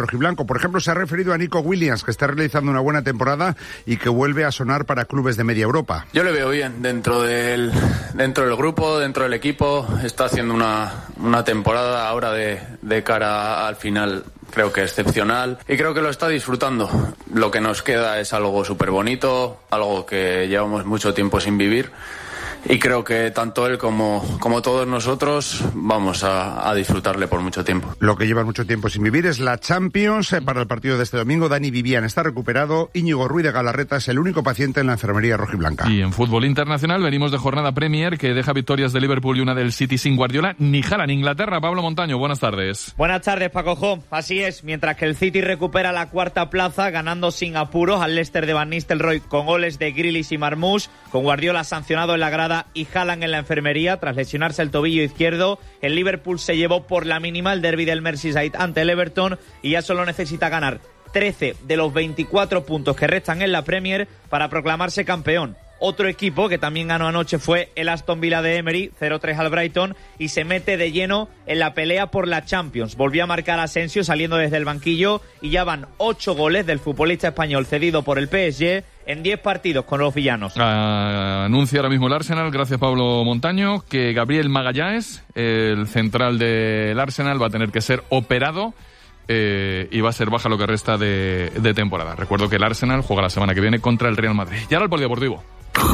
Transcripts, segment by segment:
rojiblanco. Por ejemplo, se ha referido a Nico Williams, que está realizando una buena temporada y que vuelve a sonar para clubes de media Europa. Yo le veo bien dentro del grupo, dentro del equipo. Está haciendo una temporada ahora de cara al final, creo que excepcional, y creo que lo está disfrutando. Lo que nos queda es algo súper bonito, algo que llevamos mucho tiempo sin vivir, y creo que tanto él como todos nosotros vamos a disfrutarle por mucho tiempo. Lo que llevan mucho tiempo sin vivir es la Champions. Para el partido de este domingo, Dani Vivian está recuperado, Íñigo Ruiz de Galarreta es el único paciente en la enfermería rojiblanca. Y en fútbol internacional venimos de jornada Premier que deja victorias de Liverpool y una del City sin Guardiola ni Haaland. Inglaterra, Pablo Montaño, buenas tardes. Buenas tardes, Paco Jo. Así es, mientras que el City recupera la cuarta plaza ganando sin apuros al Leicester de Van Nistelrooy con goles de Grealish y Marmoush, con Guardiola sancionado en la grada y Haaland en la enfermería tras lesionarse el tobillo izquierdo. El Liverpool se llevó por la mínima el derbi del Merseyside ante el Everton y ya solo necesita ganar 13 de los 24 puntos que restan en la Premier para proclamarse campeón. Otro equipo que también ganó anoche fue el Aston Villa de Emery, 0-3 al Brighton, y se mete de lleno en la pelea por la Champions. Volvió a marcar Asensio saliendo desde el banquillo y ya van 8 goles del futbolista español cedido por el PSG en 10 partidos con los villanos. Anuncia ahora mismo el Arsenal, gracias Pablo Montaño, que Gabriel Magalhães, el central del Arsenal, va a tener que ser operado y va a ser baja lo que resta de temporada. Recuerdo que el Arsenal juega la semana que viene contra el Real Madrid. Y ahora el polideportivo.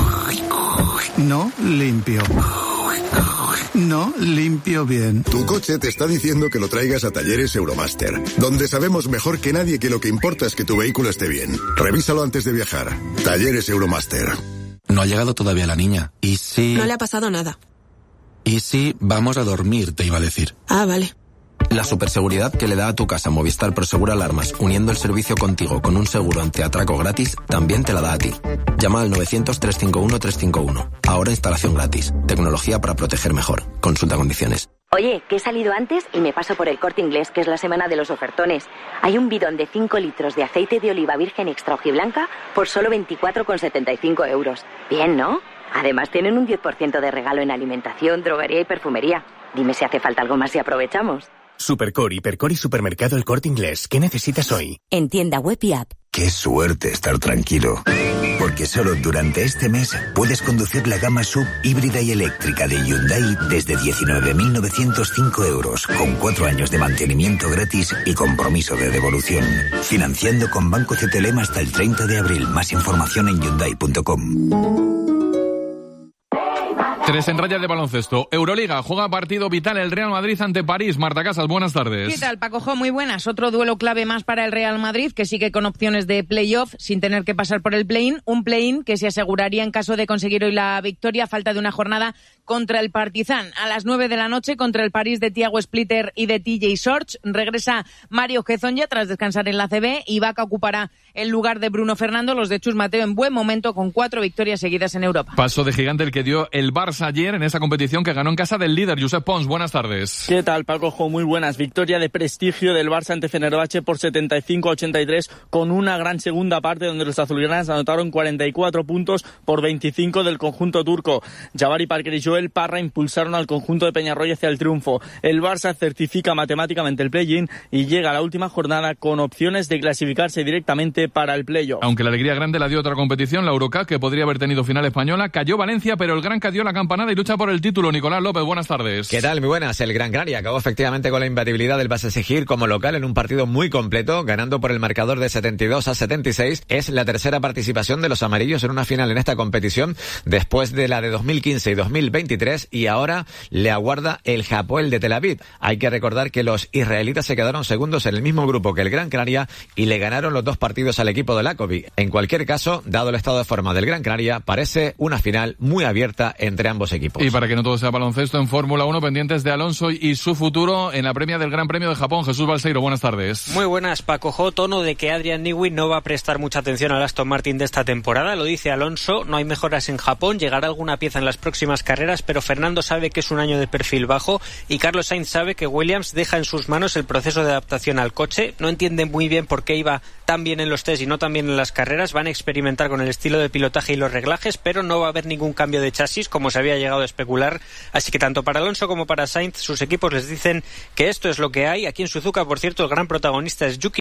No limpio. No limpio bien. Tu coche te está diciendo que lo traigas a Talleres Euromaster, donde sabemos mejor que nadie que lo que importa es que tu vehículo esté bien. Revísalo antes de viajar. Talleres Euromaster. No ha llegado todavía la niña. ¿Y si...? No le ha pasado nada. ¿Y si vamos a dormir, te iba a decir? Ah, vale. La superseguridad que le da a tu casa Movistar Prosegur Alarmas, uniendo el servicio contigo con un seguro antiatraco gratis, también te la da a ti. Llama al 900-351-351. Ahora instalación gratis. Tecnología para proteger mejor. Consulta condiciones. Oye, que he salido antes y me paso por el Corte Inglés, que es la semana de los ofertones. Hay un bidón de 5 litros de aceite de oliva virgen extra hojiblanca por solo 24,75 €. Bien, ¿no? Además tienen un 10% de regalo en alimentación, droguería y perfumería. Dime si hace falta algo más y aprovechamos. Supercore, Hipercore y Supermercado El Corte Inglés. ¿Qué necesitas hoy? En tienda web y app. Qué suerte estar tranquilo. Porque solo durante este mes puedes conducir la gama SUV híbrida y eléctrica de Hyundai desde 19.905 €, con 4 años de mantenimiento gratis y compromiso de devolución. Financiando con Banco CTLM hasta el 30 de abril. Más información en Hyundai.com. 3 en raya de baloncesto. Euroliga, juega partido vital el Real Madrid ante París. Marta Casas, buenas tardes. ¿Qué tal, Paco Jo? Muy buenas. Otro duelo clave más para el Real Madrid, que sigue con opciones de playoff sin tener que pasar por el play-in. Un play-in que se aseguraría en caso de conseguir hoy la victoria, a falta de una jornada contra el Partizan. A las 9 de la noche, contra el París de Thiago Splitter y de TJ Sorge, regresa Mario Hezonja tras descansar en la CB. Ibaka ocupará el lugar de Bruno Fernando. Los de Chus Mateo en buen momento con 4 victorias seguidas en Europa. Paso de gigante el que dio el Barça ayer en esa competición que ganó en casa del líder, Josep Pons. Buenas tardes. ¿Qué tal, Paco Jo? Muy buenas. Victoria de prestigio del Barça ante Fenerbahce por 75-83, con una gran segunda parte donde los azulgranas anotaron 44 puntos por 25 del conjunto turco. Jabari Parker y Joel Parra impulsaron al conjunto de Peñarroya hacia el triunfo. El Barça certifica matemáticamente el play-in y llega a la última jornada con opciones de clasificarse directamente para el play-off. Aunque la alegría grande la dio otra competición, la Eurocup, que podría haber tenido final española, cayó Valencia, pero el Gran dio la campanada y lucha por el título. Nicolás López, buenas tardes. ¿Qué tal? Muy buenas. El Gran Canaria acabó efectivamente con la imbatibilidad del Basaksehir como local en un partido muy completo, ganando por el marcador de 72-76. Es la tercera participación de los amarillos en una final en esta competición, después de la de 2015 y 2023, y ahora le aguarda el Hapoel de Tel Aviv. Hay que recordar que los israelitas se quedaron segundos en el mismo grupo que el Gran Canaria y le ganaron los 2 partidos al equipo de Lakovi. En cualquier caso, dado el estado de forma del Gran Canaria, parece una final muy abierta entre ambos equipos. Y para que no todo sea baloncesto, en Fórmula 1, pendientes de Alonso y su futuro en la premia del Gran Premio de Japón. Jesús Balseiro, buenas tardes. Muy buenas, Paco Jo. Tono de que Adrian Newey no va a prestar mucha atención al Aston Martin de esta temporada. Lo dice Alonso, no hay mejoras en Japón, llegará alguna pieza en las próximas carreras, pero Fernando sabe que es un año de perfil bajo y Carlos Sainz sabe que Williams deja en sus manos el proceso de adaptación al coche. No entiende muy bien por qué iba tan bien en los test y no tan bien en las carreras. Van a experimentar con el estilo de pilotaje y los reglajes, pero no va a haber ningún cambio de chasis, como se había llegado a especular. Así que tanto para Alonso como para Sainz, sus equipos les dicen que esto es lo que hay. Aquí en Suzuka, por cierto, el gran protagonista es Yuki